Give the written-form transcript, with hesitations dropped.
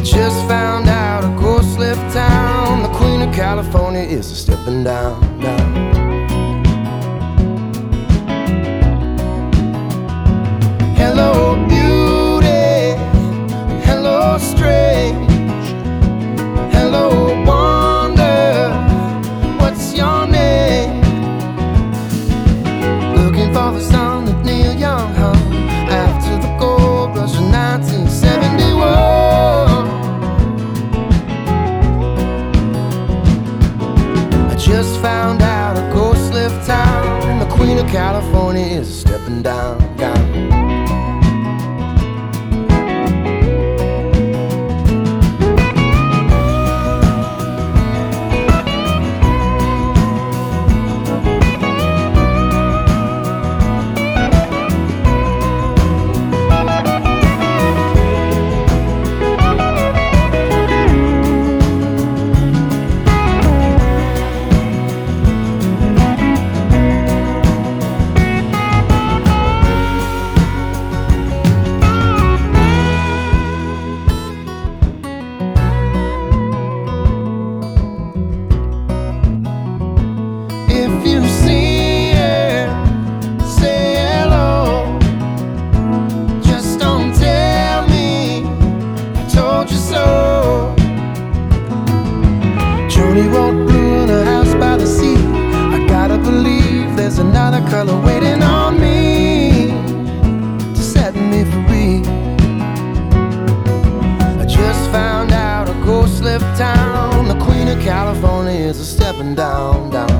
Just found out a ghost left town. The Queen of California is stepping down, down. Hello beauty, hello strange, hello wonder, what's your name? Looking for the song that Neil Young hung after the gold rush of 1971. Just found out a ghost left town, and the Queen of California is stepping down, down. If you see her, say hello. Just don't tell me I told you so. Joni wrote blue in her house by the sea. I gotta believe there's another color waiting on me to set me free. I just found out a ghost left town. The Queen of California is stepping down, down.